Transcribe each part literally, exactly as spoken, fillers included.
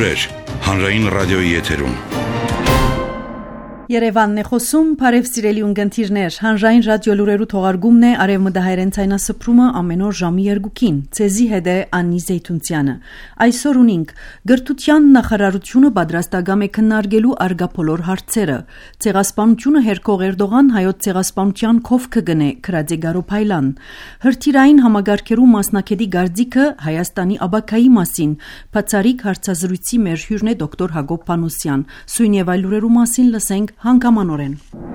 Լուրեր հանրային ռադիոյի եթերում։ Երևանն է խոսում, բարև սիրելի ունգընտիրներ, հանրային ռադիո լուրերու թողարկումն է արևմտահայերեն ցայնասփռումը ամեն օր ժամի երկուքին, ցեզի հետ է Աննի Զեյթունցյանը։ Այսօր ունենք գրթության նախարարությունը պատրաստակամ է քննարկելու արգապոլոր հարցերը, ցեղասպանությունը հերքող Էրդողան հայոց ցեղասպանության քովքը գնե Քրաձե Գարոփայլան, հրթիռային համագարքերու մասնակետի գարձիկը Հայաստանի աբակայի մասին, բացառիկ հարցազրույցի մեր հյուրն է դոկտոր Հակոբ Պանոսյան, սույն եւ այլ լուրերու մասին լսենք հանգամանորեն։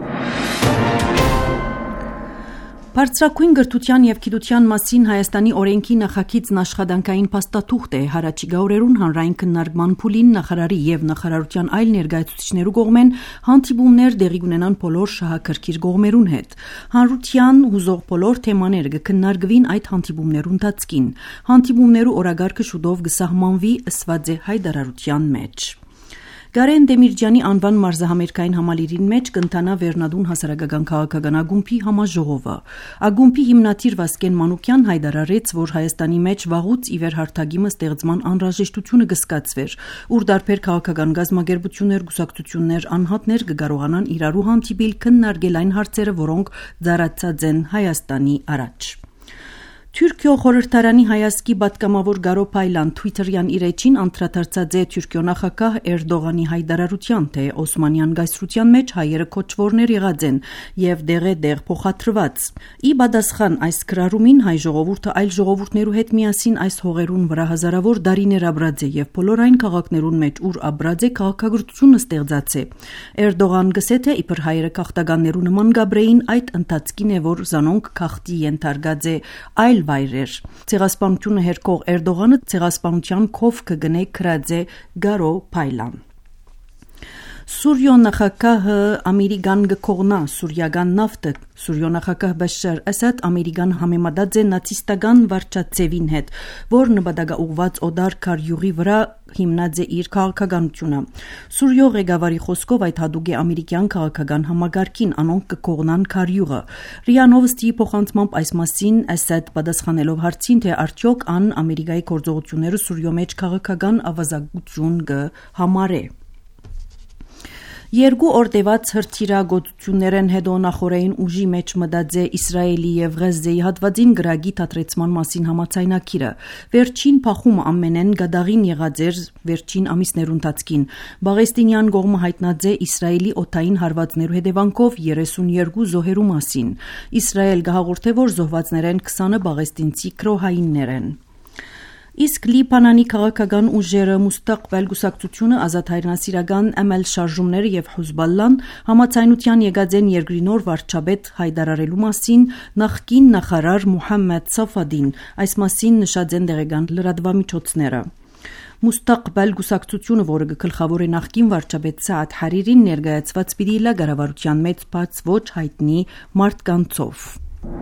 Բարձրակույն գրթության եւ գիտության մասին Հայաստանի օրենքի նախագիծն աշխատանքային փաստաթուղթ է հարաճիգա օրերուն հանրային քննարկման փուլին նախարարի եւ նախարարության այլ ներկայացուցիչներու կողմեն հանդիպումներ դեղի ունենան բոլոր շահակրկիր կողմերուն հետ։ Հանրության հուզող բոլոր թեմաներ կքննարկվին այդ հանդիպումներու ընթացքին։ Հանդիպումներու օրագարկը շուտով կսահմանվի ըսված է հայտարարության մեջ։ Գարեն Դեմիրճյանի անվան մարզահամերգային համալիրին մեջ կընթանա Վերնադուն հասարակական քաղաքական ագումբի համաժողովը։ Ագումբի հիմնադիր Վասկեն Մանուկյան հայտարարեց, որ Հայաստանի մեջ վաղուց ի վեր հարթագիմը ստեղծման անհրաժեշտությունը կսկացվեր, ուր դարբեր քաղաքական գազམ་ագերբություններ, գուսակցություններ, անհատներ կկարողանան իրարու հանդիպիլ քննարկել այն հարցերը, որոնք ծառացած են Հայաստանի առաջ։ Թուրքիո խորհրդարանի հայազգի պատգամավոր Գարոփայլան Թվիտերյան իր էջին անդրադարձած է Թուրքիո նախագահ Էրդողանի հայտարարության, թե Օսմանյան գայսրության մեջ հայերը քոչվորներ եղած են եւ դեղե դեղ փոխադրված։ Ի պատասխան այս գրառումին հայ ժողովուրդը այլ ժողովուրդներու հետ միասին այս հողերուն վրա հազարավոր դարիներ ապրած է եւ բոլոր այն քաղաքներուն մեջ, ուր ապրած է քաղաքագրությունը ստեղծած է։ Էրդողան գսե թե իբր հայերը քաղաքտականներու նման գաբրեին այդ ընթացքին է, որ զանոնք քաղտի ենթարկած է այլ վայրեր։ Ցեղասպանությունը հերքող Էրդողանը ցեղասպանության քովքը գնե Քրաձե Գարոփայլան։ Սուրիո նախագահը ամերիկան գկողնա սուրիական նավթը Սուրիո նախագահ Բաշար Ասադ ամերիկան համեմատած է նացիստական վարչացևին հետ, որ նպատակաուղված օդար քարյուղի վրա հիմնած է իր քաղաքականությունը։ Սուրիո ղեկավարի խոսքով այդ հատուկ է ամերիկյան քաղաքական համագարկին, անոնք կկողնան քարյուղը։ Ռիա Նովոստիի փոխանցմամբ այս մասին Ասադ պատասխանելով հարցին, թե արդյոք ան Ամերիկայի գործողությունները Սուրիո մեջ քաղաքական ավազակություն կհամարե։ Երկու օրտեված հրթիռագործություններն հետո նախորդային ուժի մեջ մտած է Իսրայելի եւ Ղազայի հատվածին գրագի թատրեցման մասին համաձայնագիրը։ Վերջին փախումը ամենեն գադաղին եղած էր վերջին ամիսներու ընթացքին։ Բաղեստինյան կողմը հայտնած է Իսրայելի օդային հարվածներու հետևանքով երեսունյերկու զոհերու մասին։ Իսրայել գահաղորդե, որ զոհվածներեն քսանը բաղեստինցի քրոհայիններ են։ Իսկ Լիբանանի քաղաքական ուժերը Մուստaqbal գուսակցությունը ազատ հայրենասիրական Em El շարժումները եւ Հուզբալլան համաձայնության եկած են երկրի նոր վարչապետ հայտարարելու մասին նախկին նախարար Մուհամմեդ Սաֆադին, այս մասին նշած են դեղեկան լրատվամիջոցները։ Մուստaqbal գուսակցությունը, որը գլխավոր է նախկին վարչապետ Սաադ Հարիրին, ներկայացված պիտի լա կառավարության մեջ բաց ոչ հայտնի մարդկանցով։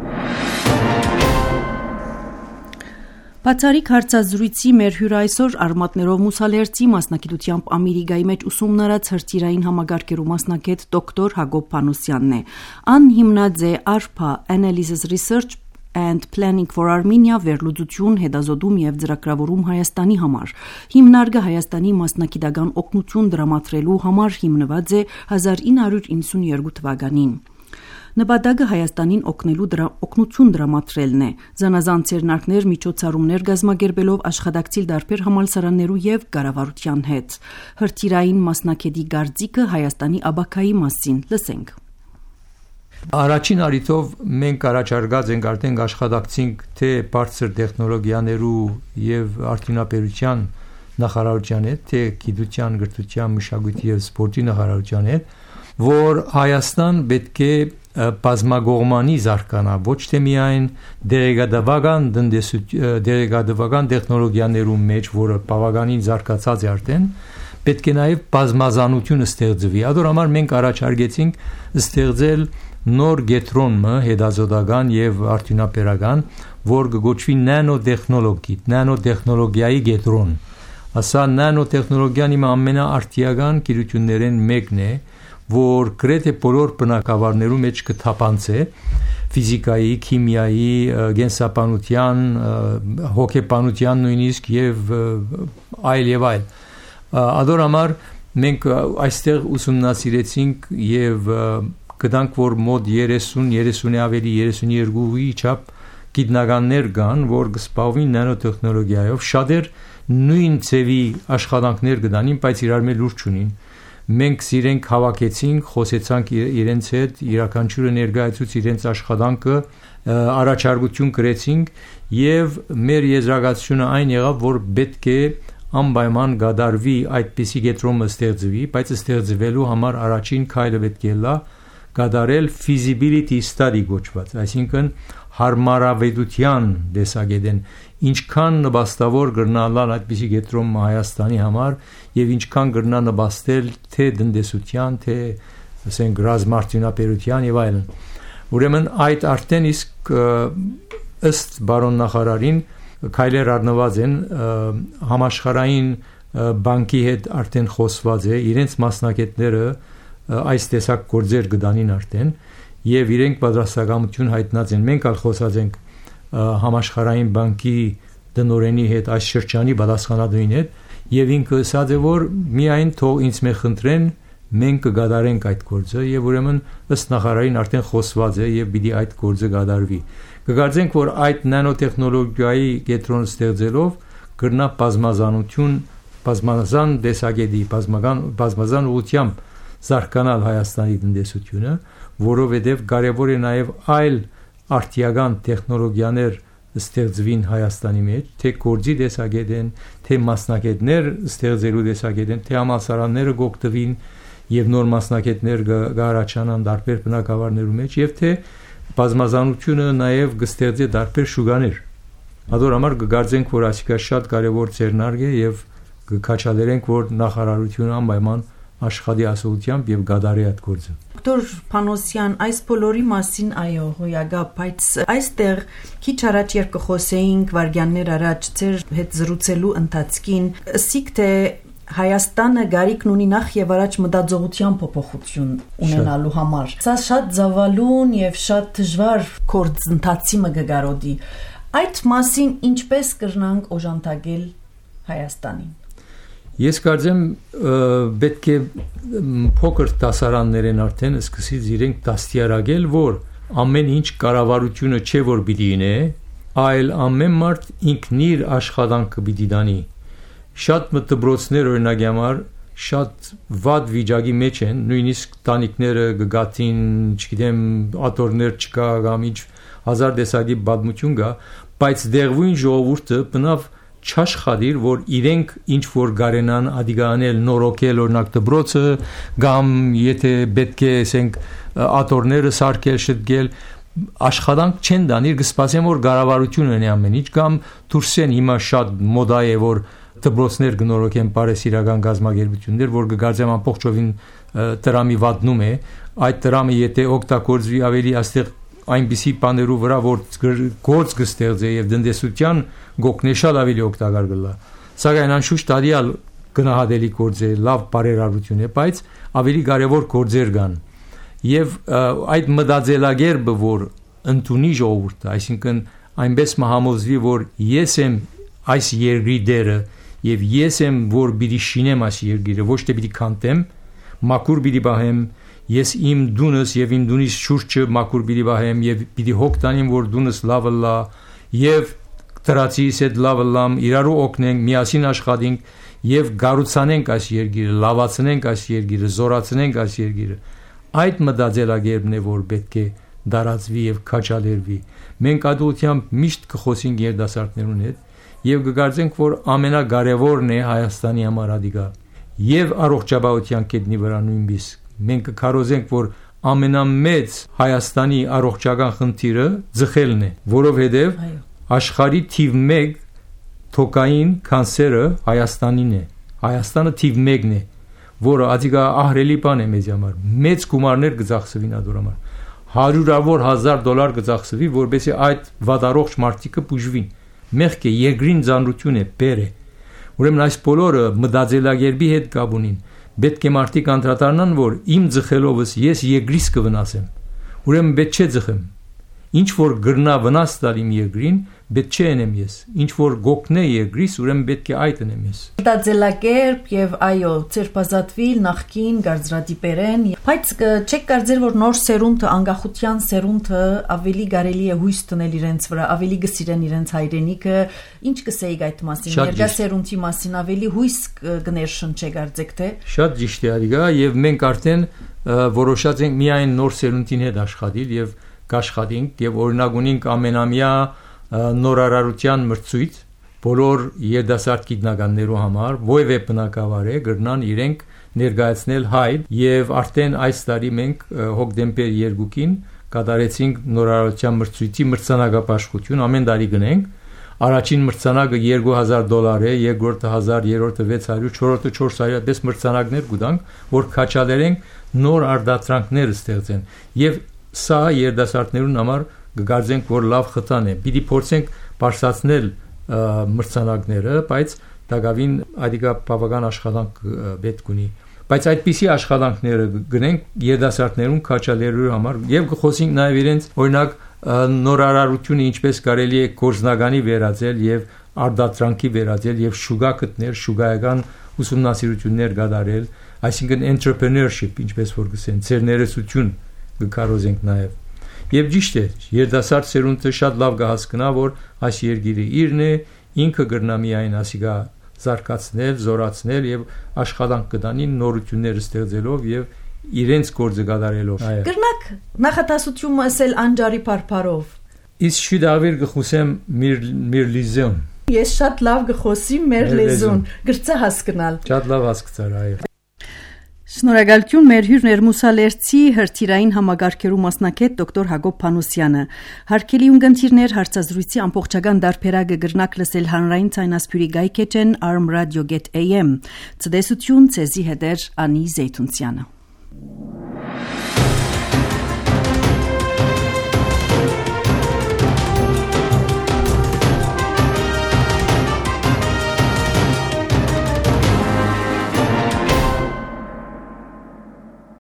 Բացառիկ հարցազրույցի մեր հյուրը այսօր արմատներով Մուսալերցի մասնագիտությամբ Ամերիկայի մեջ ուսումնարած հրթիռային համագարկերու մասնակետ դոկտոր Հակոբ Պանոսյանն է։ Ան հիմնած է A R P A Analysis Research and Planning for Armenia վերլուծություն, հետազոտում եւ ծրագրավորում Հայաստանի համար։ Հիմնարկը Հայաստանի մասնագիտական օգնություն դրամատրելու համար հիմնված է հազար ինը հարյուր իննսունյերկու թվականին։ Նպատակը Հայաստանին օգնելու դրա օգնություն դրամատրելն է, զանազան ցերնակներ, միջոցառումներ գազմագերբելով աշխատակցիլ դարբեր համալսարաններու եւ կառավարության հետ։ Հրթիռային մասնակետի գարձիկը Հայաստանի աբակայի մասին լսենք։ Առաջին առիթով մենք առաջարկած ենք արդեն աշխատակցինք թե բարձր տեխնոլոգիաներու եւ արդյունաբերության նախարարության հետ, թե գիտության, գրթության, մշակույթի եւ սպորտի նախարարության հետ, որ Հայաստան պետք է բազմագողմանի զարգանա, ոչ թե միայն դերեկատվական դերեկատվական տեխնոլոգիաներու մեջ, որը բավականին զարգացած է արդեն, պետք է նաև բազմազանություն ստեղծվի։ Ադոր համար մենք առաջարկեցինք ստեղծել նոր գետրոնը հետազոտական եւ արդյունաբերական, որ կգոչվի նանոտեխնոլոգի, նանոտեխնոլոգիայի գետրոն։ Ասա նանոտեխնոլոգիան իմ ամենաարդիական գիտություններեն մեկն է, որ գրեթե բոլոր բնակավարներու մեջ կթափանցե ֆիզիկայի, քիմիայի, կենսաբանության, հոգեբանության նույնիսկ եւ այլ եւ այլ Ադոր համար մենք այստեղ ուսումնասիրեցինք եւ գտանք, որ մոտ երեսուն երեսունի ավելի երեսունյոթի չափ գիտնականներ կան, որ կսպասվին նանոտեխնոլոգիայով, շատեր նույն ծևի աշխատանքներ կդանին, բայց իրար մեջ լուրջ չունին։ Մենք իրենք հավաքեցինք, խոսեցանք իրենց հետ, յուրաքանչյուրը ներկայացուց իրենց աշխատանքը, առաջարկություն կրեցինք եւ մեր եզրակացությունը այն եղավ, որ պետք է անպայման գադարվի այդպիսի կենտրոնը ստեղծվի, բայց ստեղծվելու համար առաջին քայլը պետք է լա գադարել feasibility study գոչված, այսինքն հարմարավետության տեսակետեն ինչքան նպաստավոր կգնալալ այդպիսի կենտրոն Հայաստանի համար եւ ինչքան կգնա նպաստել թե տնտեսության, թե ասենք ռազմարտունաբերության եւ այլն։ Ուրեմն այդ արդեն իսկ ըստ բարոն նախարարին քայլեր առնված են, համաշխարհային բանկի հետ արդեն խոսված է, իրենց մասնակիցները այս տեսակ գործեր կդանին արդեն եւ իրենք պատրաստակամություն հայտնած են։ Մենք ալ խոսած ենք համաշխարհային բանկի դնորենի հետ, այս շրջանի պատասխանատուին հետ եւ ինքը ասաց է, որ միայն թող ինձ մե խնդրեն, մենք կգադարենք այդ գործը եւ ուրեմն ըստ նախարարին արդեն խոսված է եւ պիտի այդ գործը գադարվի։ Կգարձենք, որ այդ նանոտեխնոլոգիայի կենտրոնը ստեղծելով կգնա բազմազանություն, բազմազան տեսակետի, բազմական բազմազան ուղղությամբ զարգանալ Հայաստանի տնտեսությունը, որովհետև կարևոր է նաև այլ արտիական տեխնոլոգիաներ ստեղծվին Հայաստանի մեջ, թե գործի տեսակետեն, թե մասնակիցներ ստեղծելու տեսակետեն, թե համալսարանները գոկտվին եւ նոր մասնակիցներ կառաջանան տարբեր բնակավարներու մեջ եւ թե բազմազանությունը նաև կստեղծի տարբեր շուկաներ։ Ադոր համար կգարձենք, որ այսիկա շատ կարևոր ձեռնարկ է եւ կքաչալերենք, որ նախարարությունը անպայման աշխատի ասուլությամբ եւ գադարի այդ գործը։ Դոկտոր Փանոսյան, այս բոլորի մասին այո, հոյագա, բայց այստեղ քիչ առաջ երբ կխոսեինք վարգյաններ առաջ ձեր հետ զրուցելու ընթացքին, ասիք թե Հայաստանը գարիքն ունի նախ եւ առաջ մտածողության փոփոխություն ունենալու համար։ Սա շատ զավալուն եւ շատ դժվար գործընթացի մը գարոդի։ Այդ մասին ինչպես կրնանք օժանդակել Հայաստանին։ Ես կարծեմ պետք է փոքր դասարաններ են արդեն սկսից իրենք դաստիարակել, որ ամեն ինչ կառավարությունը չէ որ պիտի ինե, այլ ամեն մարդ ինքն իր աշխատանքը պիտի դանի։ Շատ մտբրոցներ օրինակ համար շատ վատ վիճակի մեջ են, նույնիսկ տանիքները գգատին, չգիտեմ, աթոռներ չկա կամ ինչ հազար տեսակի բադմություն կա, բայց դեղվույն ժողովուրդը բնավ չաշխատիր, որ իրենք ինչ որ գարենան ադիգանել նորոգել օրինակ դբրոցը կամ եթե պետք է ասենք աթոռները սարքել շտկել աշխատանք չեն դանիր, կսպասեն որ կառավարությունը ունի ամեն ինչ կամ դուրսեն հիմա շատ մոդա է որ դբրոցներ գնորոքեն բարեսիրական գազագերբություններ, որ կգարձեմ ամբողջովին տրամի վատնում է, այդ տրամը եթե օգտագործվի ավելի այստեղ այնպիսի բաներու վրա, որ գործ կստեղծի եւ տնտեսության գոկնե շատ ավելի օգտակար կլա։ Սակայն անշուշտ ադիալ գնահատելի գործ է, լավ բարերարություն է, բայց ավելի կարևոր գործեր կան։ Եվ այդ մտածելակերպը, որ ընդունի ժողովուրդը, այսինքն այնպես մահամոզվի, որ ես եմ այս երկրի դերը եւ ես եմ որ պիտի շինեմ այս երկիրը, ոչ թե պիտի քանտեմ, մաքուր պիտի բահեմ, ես իմ դունս եւ իմ դունից շուրջը մաքուր պիտի բահեմ եւ պիտի հոգ տանեմ որ դունս լավը լա եւ դրացիս հետ լավը լամ իրարու օգնենք, միասին աշխատենք եւ գառուցանենք այս երկիրը, լավացնենք այս երկիրը, զորացնենք այս երկիրը։ Այդ մտածելակերպն է որ պետք է դարածվի եւ քաչալերվի։ Մենք ադուությամբ միշտ կխոսենք երդասարտներուն հետ եւ կգարձենք, որ ամենակարևորն է Հայաստանի համար ադիգա եւ առողջապահության կետնի վրա նույնպես մենք կքարոզենք, որ ամենամեծ Հայաստանի առողջական խնդիրը ձխելն է, որովհետեւ աշխարհի թիվ մեկ թոքային կանսերը Հայաստանին է։ Հայաստանը թիվ մեկն է, որը ադիգա ահրելի բան է մեզ համար։ Մեծ գումարներ կձախսվին ադոր համար։ Հարյուրավոր հազար դոլար կձախսվի, որպեսզի այդ վատառողջ մարդիկը բուժվին։ Մեղք է, երկրին ծանրություն է, բեր է։ Ուրեմն այս բոլորը մտածելակերպի հետ կապ ունին։ Պետք է մարդիկ անդրադառնան, որ իմ ձխելովս ես երկրիս կվնասեմ։ Ուրեմն պետք չէ ձխեմ։ Ինչ որ գրնա վնաս տալ իմ երկրին, պետք չէ ենեմ ես, ինչ որ գոքն է երկրիս, ուրեմն պետք է այդ ընեմ ես։ Դա ձելակերպ եւ այո, ծերպազատվիլ նախքին գարձրադիպերեն, բայց չեք կարծեր որ նոր սերունդը, անկախության սերունդը ավելի կարելի է հույս տնել իրենց վրա, ավելի կսիրեն իրենց հայրենիքը, ինչ կսեիք այդ մասին, ներկա սերունդի մասին ավելի հույս կներշնչե կարծեք թե։ Շատ ճիշտ է Արիգա, եւ մենք արդեն որոշած ենք միայն նոր սերունդին հետ աշխատել եւ կաշխատենք եւ օրինակ ունենք ամենամյա նորարարության մրցույթ բոլոր երդասարդ գիտնականներու համար ովևէ բնակավար է գրնան իրենք ներկայացնել հայտ եւ արդեն այս տարի մենք հոկտեմբեր երկուին կատարեցինք նորարարության մրցույթի մրցանակապաշխություն ամեն տարի գնենք առաջին մրցանակը երկու հազար դոլար է երկրորդը հազար երրորդը վեց հարյուր չորրորդը չորս հարյուր այդպես մրցանակներ կուտանք որ քաչալերենք նոր արդյունքներ ստեղծեն եւ սա երդասարտներուն համար կգարձենք որ լավ խթան է պիտի փորձենք բարձրացնել մրցանակները բայց դակավին այդիկա բավական աշխատանք պետք ունի բայց այդպիսի աշխատանքները գնենք երդասարտներուն քաչալերու համար եւ կխոսենք նաեւ իրենց օրինակ նորարարությունը ինչպես կարելի է գործնականի վերածել եւ արդյունքի վերածել եւ շուգա գտնել շուգայական ուսումնասիրություններ կատարել այսինքն entrepreneurship ինչպես որ գսեն ցերներեսություն կկարողենք նաեւ եւ ճիշտ է երդասարդ սերունդը շատ լավ կհասկանա որ այս երկիրը իրն է ինքը գրնա միայն ասիգա զարգացնել զորացնել եւ աշխատանք կտանի նորություններ ստեղծելով եւ իրենց գործը կատարելով Գրնակ նախատասություն ասել անջարի բարբարով Իս շուտավիր կխոսեմ մեր մեր լեզուն Ես շատ լավ կխոսի մեր լեզուն գրծա հասկանալ Շատ լավ հասկացար այո Շնորհակալություն մեր հյուրն Մուսալերցի հրթիռային համագարկերու մասնակետ դոկտոր Հակոբ Փանոսյանը Հարկելի ունգընտիրներ հարցազրույցի ամբողջական դարբերակը գրնակ լսել հանրային ցայնասփյուրի գայքեջեն armradio.am Ցտեսություն ցեզի հետեր Անի Զեյթունցյանը